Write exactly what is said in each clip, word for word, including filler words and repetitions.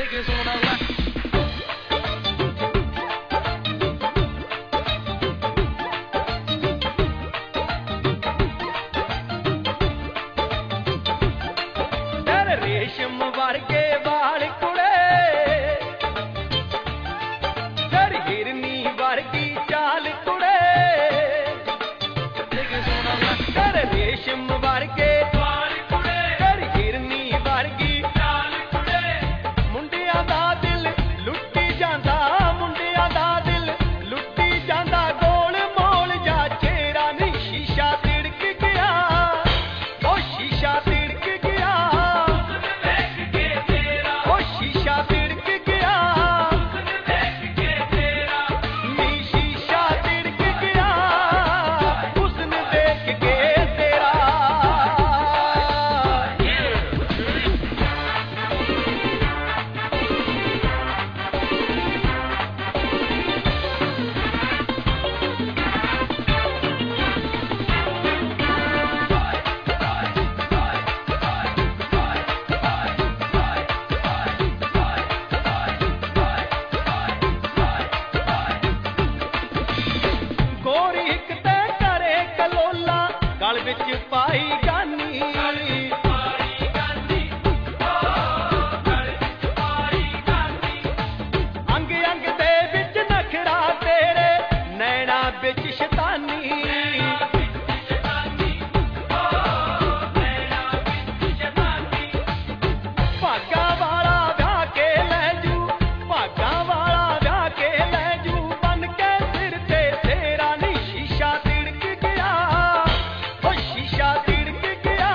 ਰੇਸ਼ਮ ਵਰਗੇ ਵਾਲ ਕੁੜੇ ਜੜ ਹਿਰਨੀ ਵਰਗੀ ਚਾਲ ਕੁੜੇ ਜੜ ਰੇਸ਼ਮ ਵਰਗੇ ਵਾਲ ਕੁੜੇ ਜੜ ਹਿਰਨੀ ਵਰਗੀ ਚਾਲ ਕੁੜੇ ਮੁੰਡਿਆਂ ਦਾ ਦਿਲ ਲੁੱਟੀ ਜਾਂਦਾ ਮੁੰਡਿਆਂ ਦਾ ਦਿਲ ਲੁੱਟੀ ਜਾਂਦਾ ਗੋਲ ਮੋਲ ਜਾ ਚਿਹਰਾ ਨੀ ਸ਼ੀਸ਼ਾ ਤਿੜਕ ਗਿਆ ਉਹ ਸ਼ੀਸ਼ਾ ਤਿੜਕ ਗਿਆ ਗੋਰੀ ਇੱਕ ਤੇ ਕਰੇ ਕਲੋਲਾ ਗਲ ਵਿੱਚ ਪਾਈ ਗਾਨੀ ਅੰਗ ਅੰਗ ਦੇ ਵਿੱਚ ਨਖਰਾ ਤੇਰੇ ਨੈਣਾ ਵਿੱਚ ਸ਼ੈਤਾਨੀ ਭਾਗਾਂ ਵਾਲਾ ਵਿਆਹ ਕੇ ਲੈ ਜੂ ਭਾਗਾਂ ਵਾਲਾ ਵਿਆਹ ਕੇ ਲੈ ਜੂ ਬਨ ਕੇ ਸਿਰ ਤੇ ਤੇਰਾ ਨੀ ਸ਼ੀਸ਼ਾ ਤਿੜਕ ਗਿਆ ਉਹ ਸ਼ੀਸ਼ਾ ਤਿੜਕ ਗਿਆ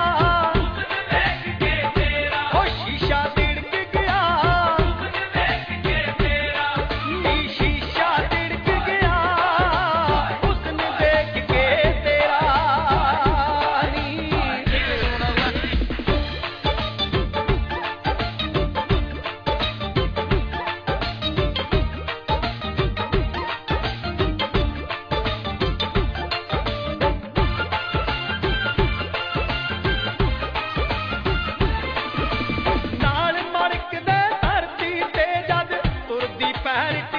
ਉਹ ਸ਼ੀਸ਼ਾ ਤਿੜਕ ਗਿਆ ਨੀ ਸ਼ੀਸ਼ਾ ਤਿੜਕ ਗਿਆ ਹੁਸਨ ਦੇਖ ਕੇ ਤੇਰਾ ਨੀ ਨਾਲ ਮੜਕਦੇ ਧਰਤੀ ਤੇ ਜਦ ਤੁਰਦੀ ਪੈਰ